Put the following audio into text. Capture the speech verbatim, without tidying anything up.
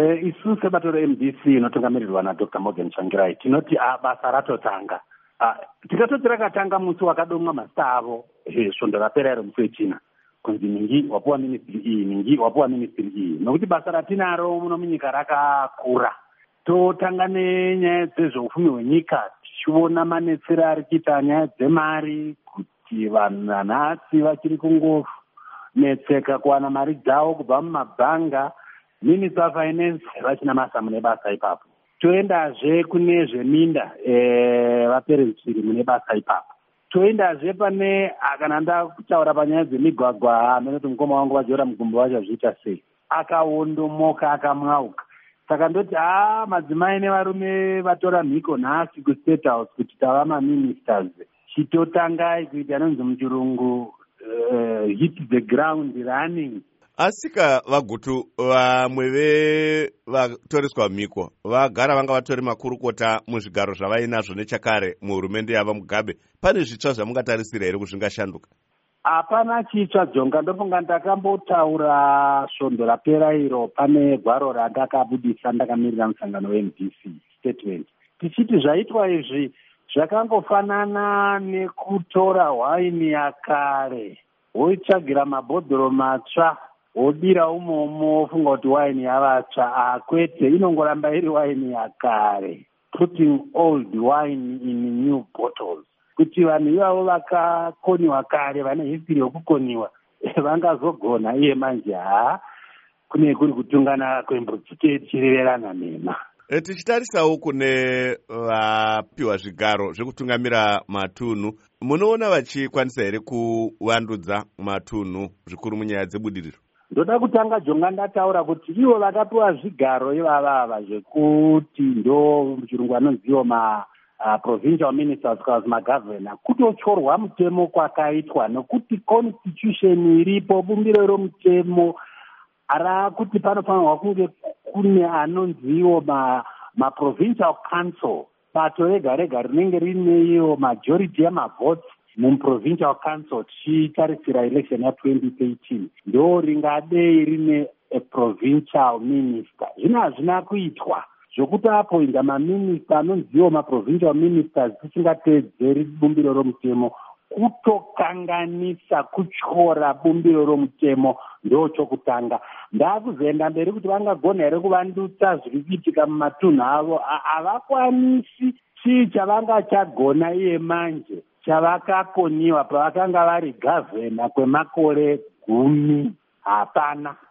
Eh, isu sebato re-M D C inotungamirirwa naDr Morgan Tsvangirai tinoti ah, basa ratotanga. Ah, tikatoti rakatanga musi wakadomwa mazita avo eh, svondo rapera iro musi wechina kunzi ningi wapuwa ministry iyi ningi wapuwa ministry iyi nokuti basa ratinaro muno munyika rakakura. Totanga nenyaya dzezveupfumi hwenyika tichiona manetsero ari kuita nyaya dzemari kuti vanhu nanhasi vachiri kungonetseka kuwana mari dzavo kubva mumabhanga. Minister of Finance vachina masa mune basa ipapo. Toendazve kune zveminda eh, vaperezida mune basa ipapo. Toendazve pane kana nda kutaura panyaya dzemigwagwa amenoti mukoma wangu vajora mugumbo vachazviita sei akaondomoka akamwauka. Saka ndoti ah madzimai nevarume vatora mhiko nhasi kuState House kuti tava maministers chitotangai kuita anonzi muchirungu uh, hit the ground running. Asika vagutu vamwe vevatoreswa mhiko vagara vanga vatori makurukota muzvigaro zvavainazvo nechakare muhurumende yava Mugabe. Pane zvitsva zvamungatarisira here kuzvingashanduka? Hapana chitsva Jonga. Ndofunga ndakambotaura svondo rapera iro pane gwaro randakabudisa ndakamirira musangano we-M D C statement tichiti zvaitwa izvi zvakangofanana nekutora hwaini yakare woitsvagira mabhodhoro matsva wodira umomo wofunga kuti waini yavatsva. Akwete, inongoramba iri waini yakare, putting old wine in new bottles. Kuti vanhu ivavo vakakoniwa kare vane history yokukoniwa vangazogona iye manje ha kune kuri kutungana kwembudzi tichirerana nema. E, tichitarisawo kune vapiwa zvigaro zvekutungamira matunhu, munoona vachikwanisa here kuvandudza matunhu zvikuru munyaya dzebudiriro? Ndoda kutanga Jonga ndataura kuti ivo vakapiwa zvigaro ivavava zvekuti ndo muchirungu anonziwo ma uh, provincial ministers kana magovernor kutotyorwa mutemo kwakaitwa nokuti constitution iripo bumbiro romutemo arakuti panofanirwa kunge kune anonziwo ma, ma provincial council pato rega rega rinenge rine iyo majority yamavotes muprovincial council tichitarisira election ya twenty eighteen ndo ringadei rine a provincial minister. Zvino hazvina kuitwa zvokuti apoinda maminista anonziwo maprovincial ministers tisingateedzeri bumbiro romutemo kutokanganisa kutyora bumbiro romutemo ndo chokutanga. Ndakuzoenda mberi kuti vangagona here kuvandutsa zviri kuitika mumatunhu avo havakwanisi. Chii chavanga chagona iye manje chavakakoniwa pavakanga vari gavhena kwemakore gumi? Hapana.